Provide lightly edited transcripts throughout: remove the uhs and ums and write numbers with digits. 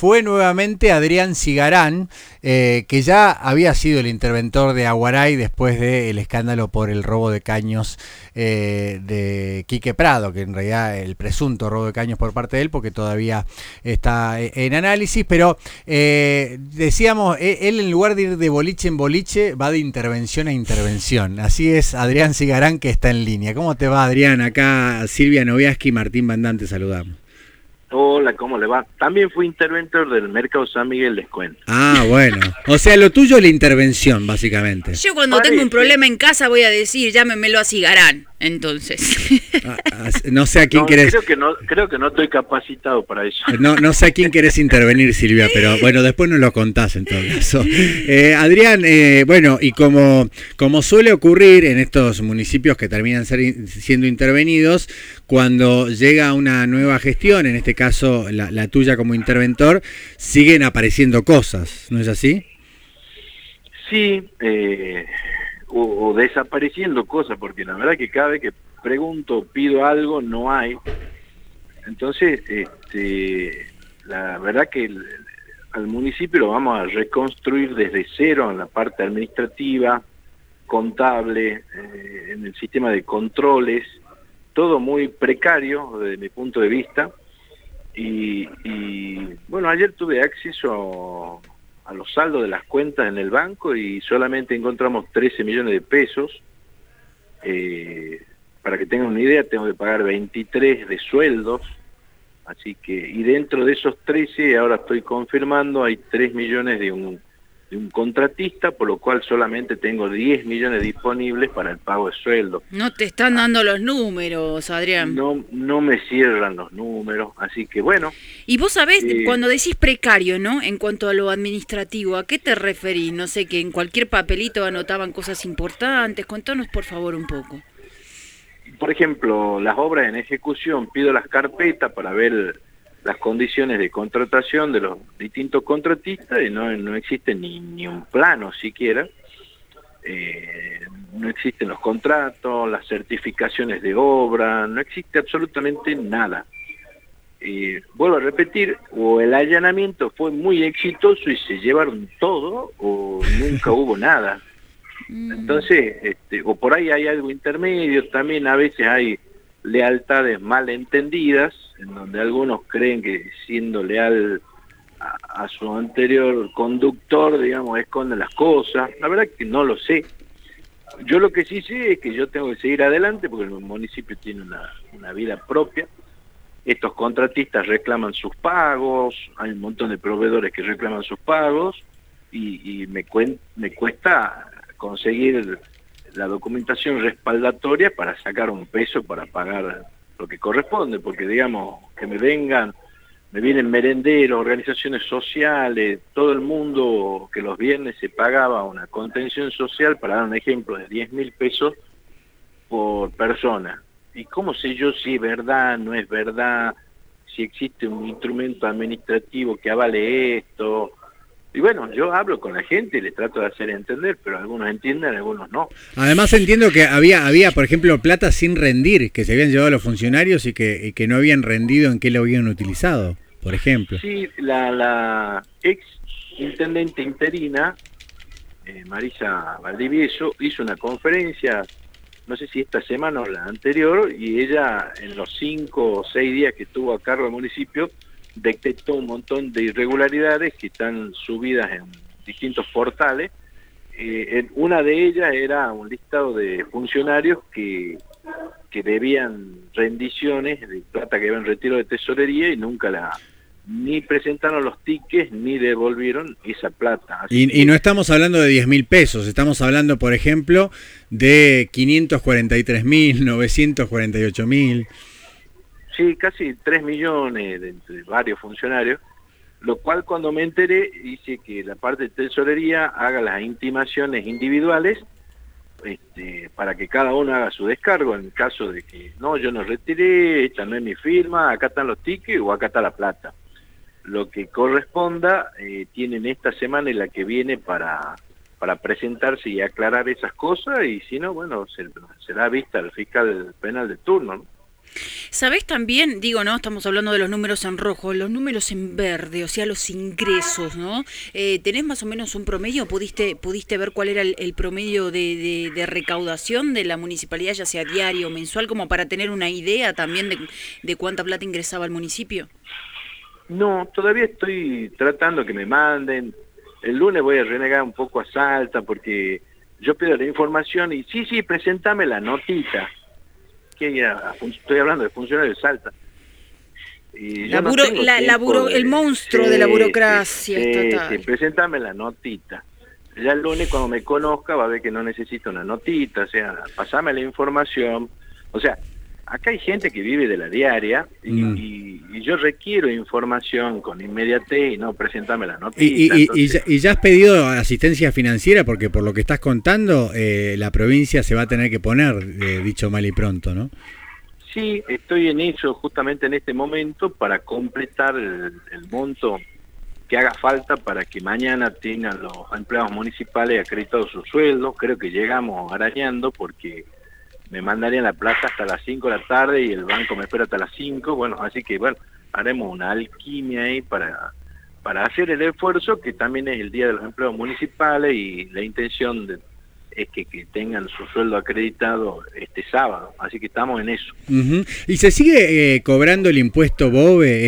fue nuevamente Adrián Cigarán, que ya había sido el interventor de Aguaray después del escándalo por el robo de caños de Quique Prado, que en realidad el presunto robo de caños por parte de él, porque todavía está en análisis, pero decíamos, él en lugar de ir de boliche en boliche, va de intervención a intervención. Así es Adrián Cigarán, que está en línea. ¿Cómo te va, Adrián? Acá Silvia Noviaski y Martín Bandante saludamos. Hola, ¿cómo le va? También fui interventor del Mercado San Miguel, les cuento. Ah, bueno. O sea, lo tuyo es la intervención, básicamente. Yo cuando tengo un problema en casa voy a decir, llámemelo a Cigarán, entonces. No sé a quién querés... Creo que no estoy capacitado para eso. No sé a quién querés intervenir, Silvia, pero bueno, después nos lo contás en todo caso. Adrián, bueno, y como suele ocurrir en estos municipios que terminan siendo intervenidos, cuando llega una nueva gestión, en este caso la tuya como interventor, siguen apareciendo cosas, ¿no es así? Sí, o desapareciendo cosas, porque la verdad que cada vez que pregunto, pido algo, no hay. Entonces, la verdad que al municipio lo vamos a reconstruir desde cero en la parte administrativa, contable, en el sistema de controles, todo muy precario desde mi punto de vista. Y bueno, ayer tuve acceso a los saldos de las cuentas en el banco y solamente encontramos 13 millones de pesos. Para que tengan una idea, tengo que pagar 23 de sueldos, así que, y dentro de esos 13, ahora estoy confirmando, hay 3 millones de un contratista, por lo cual solamente tengo 10 millones disponibles para el pago de sueldo. No te están dando los números, Adrián. No me cierran los números, así que bueno. Y vos sabés, cuando decís precario, ¿no? En cuanto a lo administrativo, ¿a qué te referís? No sé, que en cualquier papelito anotaban cosas importantes. Contanos, por favor, un poco. Por ejemplo, las obras en ejecución, pido las carpetas para ver las condiciones de contratación de los distintos contratistas y no existe ni un plano siquiera. No existen los contratos, las certificaciones de obra, no existe absolutamente nada. Vuelvo a repetir, o el allanamiento fue muy exitoso y se llevaron todo, o nunca hubo nada. Entonces, o por ahí hay algo intermedio, también a veces hay lealtades malentendidas, en donde algunos creen que siendo leal a su anterior conductor, digamos, esconden las cosas. La verdad que no lo sé. Yo lo que sí sé es que yo tengo que seguir adelante porque el municipio tiene una vida propia. Estos contratistas reclaman sus pagos, hay un montón de proveedores que reclaman sus pagos y me cuesta conseguir la documentación respaldatoria para sacar un peso para pagar lo que corresponde, porque digamos que me vienen merenderos, organizaciones sociales, todo el mundo que los viernes se pagaba una contención social, para dar un ejemplo, de 10.000 pesos por persona. ¿Y cómo sé yo si es verdad, no es verdad, si existe un instrumento administrativo que avale esto? Y bueno, yo hablo con la gente y les trato de hacer entender, pero algunos entienden, algunos no. Además entiendo que había, por ejemplo, plata sin rendir, que se habían llevado los funcionarios y que no habían rendido en qué lo habían utilizado, por ejemplo. Sí, la ex intendente interina, Marisa Valdivieso, hizo una conferencia, no sé si esta semana o la anterior, y ella en los 5 o 6 días que estuvo a cargo del municipio, detectó un montón de irregularidades que están subidas en distintos portales. Una de ellas era un listado de funcionarios que debían rendiciones de plata que habían retiro de tesorería y nunca ni presentaron los tickets ni devolvieron esa plata. Y no estamos hablando de 10.000 pesos, estamos hablando, por ejemplo, de 543.000, 948.000. Sí, casi 3 millones de varios funcionarios, lo cual cuando me enteré dice que la parte de tesorería haga las intimaciones individuales para que cada uno haga su descargo en caso de que no, yo no retiré, esta no es mi firma, acá están los tickets o acá está la plata. Lo que corresponda tienen esta semana y la que viene para presentarse y aclarar esas cosas, y si no, bueno, será vista al fiscal penal de turno, ¿no? ¿Sabés también, digo, no, estamos hablando de los números en rojo, los números en verde, o sea, los ingresos, ¿no? ¿Tenés más o menos un promedio? ¿Pudiste ver cuál era el promedio de recaudación de la municipalidad, ya sea diario o mensual, como para tener una idea también de cuánta plata ingresaba el municipio? No, todavía estoy tratando que me manden. El lunes voy a renegar un poco a Salta porque yo pido la información y sí, presentame la notita. Que ya, estoy hablando de funcionarios de Salta. Y yo no tengo tiempo el monstruo de la burocracia estatal. Sí, presentame la notita. Ya el lunes cuando me conozca va a ver que no necesito una notita, o sea, pasame la información. O sea, acá hay gente que vive de la diaria y yo requiero información con inmediatez y no presentarme la notita. Y ya has pedido asistencia financiera porque por lo que estás contando, la provincia se va a tener que poner, dicho mal y pronto, ¿no? Sí, estoy en eso justamente en este momento para completar el monto que haga falta para que mañana tengan los empleados municipales acreditados sus sueldos. Creo que llegamos arañando porque me mandarían la plata hasta las 5 de la tarde y el banco me espera hasta las 5. Bueno, así que bueno, haremos una alquimia ahí para hacer el esfuerzo, que también es el Día de los Empleados Municipales y la intención es que tengan su sueldo acreditado este sábado, así que estamos en eso. ¿Y se sigue cobrando el impuesto BOVE,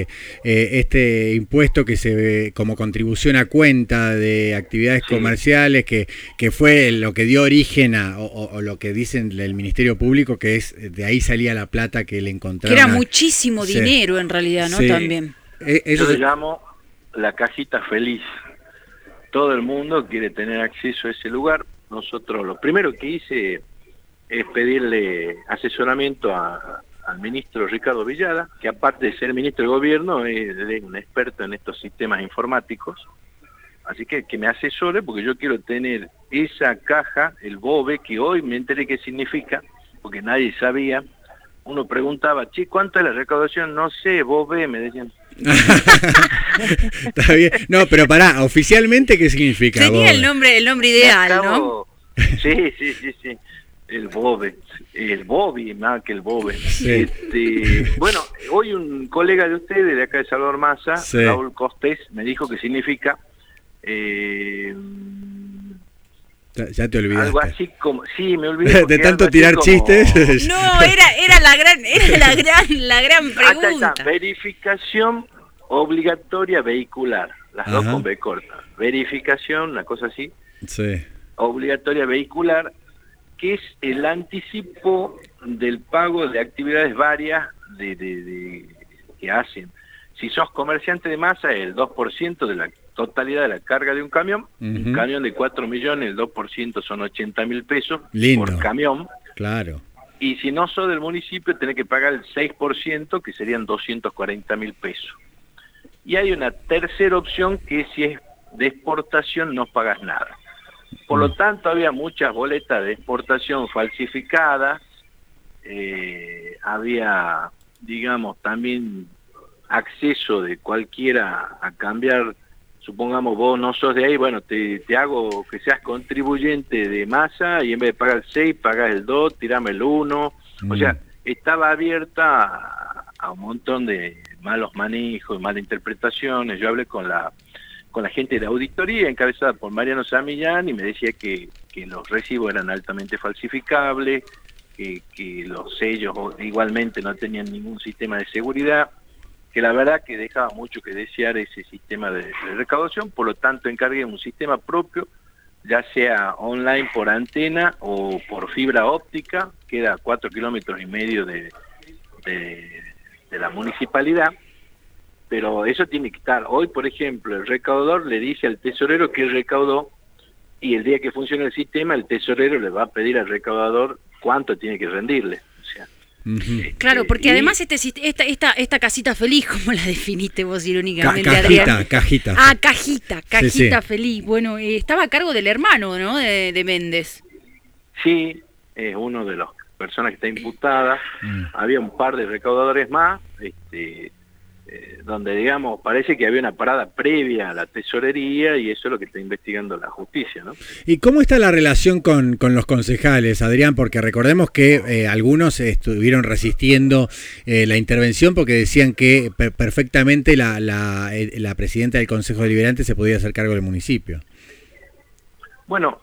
este impuesto que se ve como contribución a cuenta de actividades comerciales, que fue lo que dio origen o lo que dicen el Ministerio Público, que es de ahí salía la plata que le encontraron? Que era muchísimo dinero en realidad, ¿no? Sí. También. Yo le llamo la cajita feliz. Todo el mundo quiere tener acceso a ese lugar. Nosotros lo primero que hice es pedirle asesoramiento al ministro Ricardo Villada, que aparte de ser ministro de gobierno es un experto en estos sistemas informáticos, así que me asesore porque yo quiero tener esa caja, el BOVE, que hoy me enteré qué significa, porque nadie sabía. Uno preguntaba, che, ¿cuánto es la recaudación? No sé, BOVE, me decían. Está bien. No, pero pará, oficialmente ¿qué significa? Sería el nombre ideal, ¿no? Sí. El BOVE, el BOVI más que el BOVE. Sí. Bueno, hoy un colega de ustedes de acá de Salvador Massa, Raúl Costés, me dijo que significa ya te olvidaste. Algo así como, sí, me olvidé. De tanto tirar chistes. No, era la gran pregunta. Acá está, verificación obligatoria vehicular, las dos con B corta. Verificación, una cosa así. Sí. Obligatoria vehicular, que es el anticipo del pago de actividades varias que hacen. Si sos comerciante de masa, el 2% de la totalidad de la carga de un camión. Un camión de 4 millones, el 2% son 80.000 pesos. Lindo. Por camión. Claro. Y si no sos del municipio, tenés que pagar el 6%, que serían 240.000 pesos. Y hay una tercera opción, que si es de exportación no pagas nada. Por lo tanto, había muchas boletas de exportación falsificadas, había, digamos, también acceso de cualquiera a cambiar. Supongamos vos no sos de ahí, bueno, te hago que seas contribuyente de masa y en vez de pagar el 6, pagas el 2, tirame el 1. O sea, estaba abierta a un montón de malos manejos, malas interpretaciones. Yo hablé con la gente de auditoría encabezada por Mariano Samillán y me decía que los recibos eran altamente falsificables, que los sellos igualmente no tenían ningún sistema de seguridad, que la verdad que dejaba mucho que desear ese sistema de recaudación. Por lo tanto encargué un sistema propio, ya sea online por antena o por fibra óptica, queda a 4,5 kilómetros de la municipalidad, pero eso tiene que estar. Hoy, por ejemplo, el recaudador le dice al tesorero que recaudó, y el día que funcione el sistema, el tesorero le va a pedir al recaudador cuánto tiene que rendirle. O sea, claro, porque además esta casita feliz, ¿cómo la definiste vos irónicamente, Adrián? Cajita. Ah, cajita Sí. feliz. Bueno, estaba a cargo del hermano, ¿no? De Méndez. Sí, es uno de las personas que está imputada. Había un par de recaudadores más, donde digamos parece que había una parada previa a la tesorería y eso es lo que está investigando la justicia, ¿no? ¿Y cómo está la relación con los concejales, Adrián? Porque recordemos que algunos estuvieron resistiendo la intervención porque decían que perfectamente la presidenta del Consejo Deliberante se podía hacer cargo del municipio. Bueno,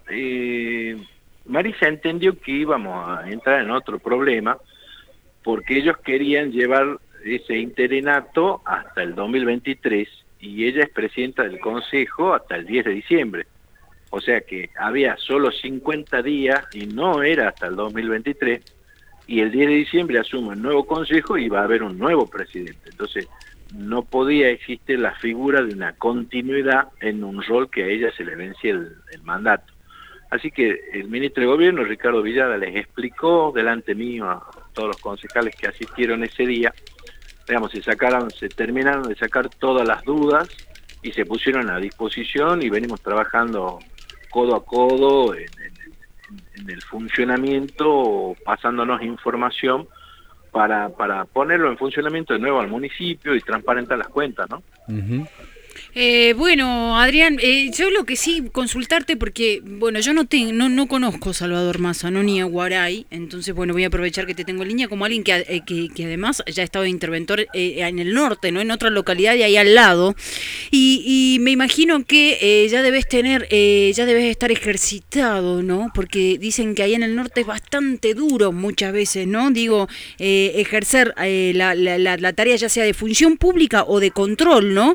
Marisa entendió que íbamos a entrar en otro problema porque ellos querían llevar ese interinato hasta el 2023 y ella es presidenta del Consejo hasta el 10 de diciembre. O sea que había solo 50 días y no era hasta el 2023 y el 10 de diciembre asume un nuevo Consejo y va a haber un nuevo presidente. Entonces no podía existir la figura de una continuidad en un rol que a ella se le vencía el mandato. Así que el ministro de Gobierno, Ricardo Villada, les explicó delante mío a todos los concejales que asistieron ese día, digamos, se terminaron de sacar todas las dudas y se pusieron a disposición y venimos trabajando codo a codo en el funcionamiento, pasándonos información para ponerlo en funcionamiento de nuevo al municipio y transparentar las cuentas, ¿no? Uh-huh. Bueno, Adrián, yo lo que sí consultarte porque, bueno, yo no conozco Salvador Massa, no ni a Aguaray, entonces, bueno, voy a aprovechar que te tengo en línea como alguien que además ya ha estado de interventor en el norte, ¿no? En otra localidad de ahí al lado, y me imagino que ya debes estar ejercitado, ¿no? Porque dicen que ahí en el norte es bastante duro muchas veces, ¿no? Digo, ejercer la tarea ya sea de función pública o de control, ¿no?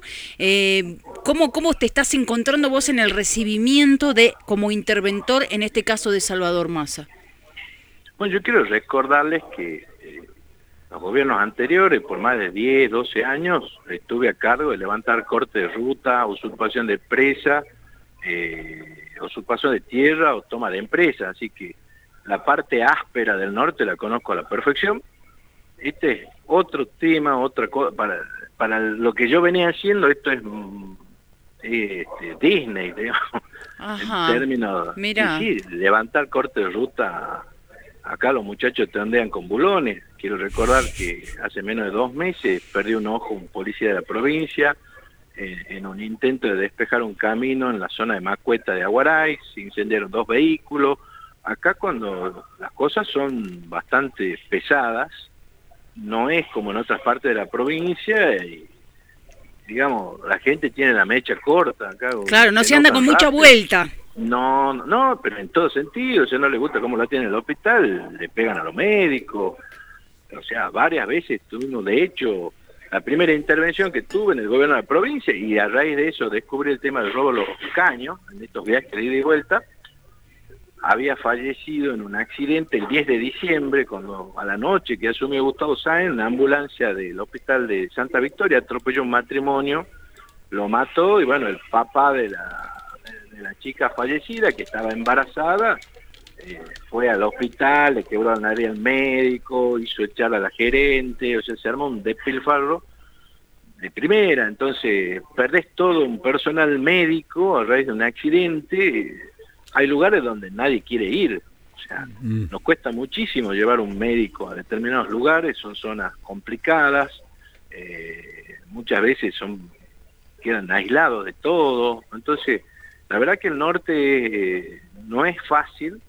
¿Cómo te estás encontrando vos en el recibimiento como interventor, en este caso de Salvador Massa? Bueno, yo quiero recordarles que los gobiernos anteriores, por más de 10, 12 años, estuve a cargo de levantar corte de ruta, usurpación de presa, usurpación de tierra o toma de empresa, así que la parte áspera del norte la conozco a la perfección. Este es otro tema, otra cosa, para lo que yo venía haciendo, esto es Disney, digamos. Ajá. En términos, Mirá. sí, levantar corte de ruta, acá los muchachos te andean con bulones. Quiero recordar que hace menos de 2 meses perdió un ojo un policía de la provincia en un intento de despejar un camino en la zona de Macueta de Aguaray, se incendiaron 2 vehículos. Acá cuando las cosas son bastante pesadas, no es como en otras partes de la provincia y, digamos, la gente tiene la mecha corta acá. Claro, no se anda con mucha vuelta. No, pero en todo sentido, si no le gusta cómo la tiene el hospital, le pegan a los médicos. O sea, varias veces tuvimos, de hecho, la primera intervención que tuve en el gobierno de la provincia y a raíz de eso descubrí el tema del robo de los caños, en estos viajes de ida y vuelta. Había fallecido en un accidente el 10 de diciembre, cuando a la noche que asumió Gustavo Sáenz, una ambulancia del hospital de Santa Victoria atropelló un matrimonio, lo mató y bueno, el papá de la chica fallecida, que estaba embarazada, fue al hospital, le quebró la nariz al médico, hizo echar a la gerente, o sea, se armó un despilfarro de primera. Entonces perdés todo un personal médico a raíz de un accidente. Hay lugares donde nadie quiere ir, o sea, nos cuesta muchísimo llevar un médico a determinados lugares, son zonas complicadas, muchas veces quedan aislados de todo. Entonces la verdad que el norte no es fácil,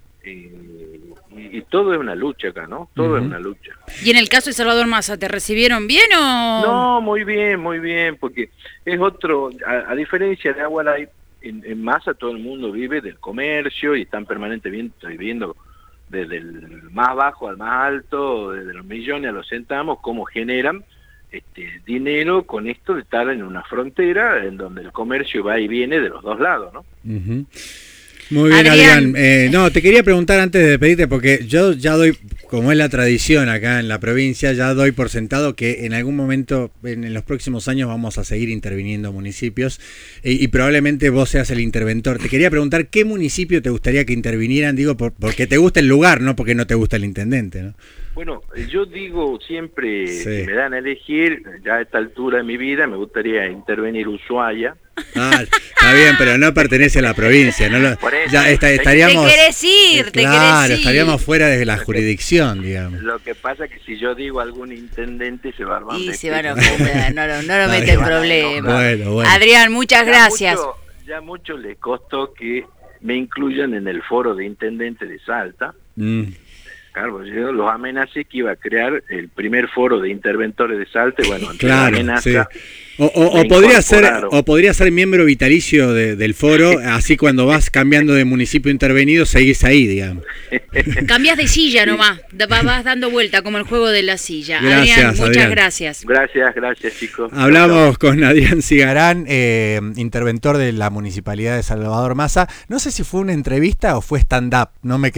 y todo es una lucha acá, ¿no? Todo es una lucha. ¿Y en el caso de Salvador Massa, te recibieron bien o...? No, muy bien, porque es otro, a diferencia de Aguaray, en Massa todo el mundo vive del comercio y están permanentemente viviendo desde el más bajo al más alto, desde los millones a los centavos, cómo generan dinero con esto de estar en una frontera en donde el comercio va y viene de los dos lados, ¿no? Uh-huh. Muy bien, Adrián. No, te quería preguntar antes de despedirte, porque yo ya doy, como es la tradición acá en la provincia, ya doy por sentado que en algún momento, en los próximos años, vamos a seguir interviniendo municipios y probablemente vos seas el interventor. Te quería preguntar, ¿qué municipio te gustaría que intervinieran? Digo, porque te gusta el lugar, no porque no te gusta el intendente, ¿no? Bueno, yo digo siempre, si me dan a elegir, ya a esta altura de mi vida, me gustaría intervenir Ushuaia, Está bien, pero no pertenece a la provincia. Por eso, ya estaríamos. Te querés ir, claro, estaríamos fuera de la jurisdicción, digamos. Lo que pasa es que si yo digo algún intendente se va a armar. Y se van a ofender, no lo mete en problema. Bueno. Adrián, muchas gracias. Ya mucho le costó que me incluyan en el foro de intendentes de Salta. Claro, yo los amenacé que iba a crear el primer foro de interventores de Salta, y bueno, ante la amenaza. Sí. O podría ser miembro vitalicio del foro, así cuando vas cambiando de municipio intervenido, seguís ahí, digamos. Cambias de silla nomás, vas dando vuelta como el juego de la silla. Gracias, Adrián, muchas Adrián. gracias. Gracias, chicos. Hablamos con Adrián Cigarán, interventor de la Municipalidad de Salvador Massa. No sé si fue una entrevista o fue stand-up, no me